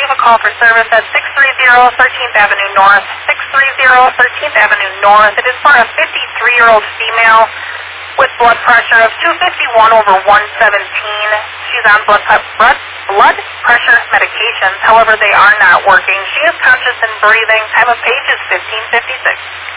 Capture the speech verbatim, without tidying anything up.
leave a call for service at six three zero thirteenth Avenue North, six three zero thirteenth Avenue North. It is for a fifty-three-year-old female with blood pressure of two fifty-one over one seventeen. She's on blood, blood, blood pressure medications. However, they are not working. She is conscious and breathing. Time of page is fifteen fifty-six.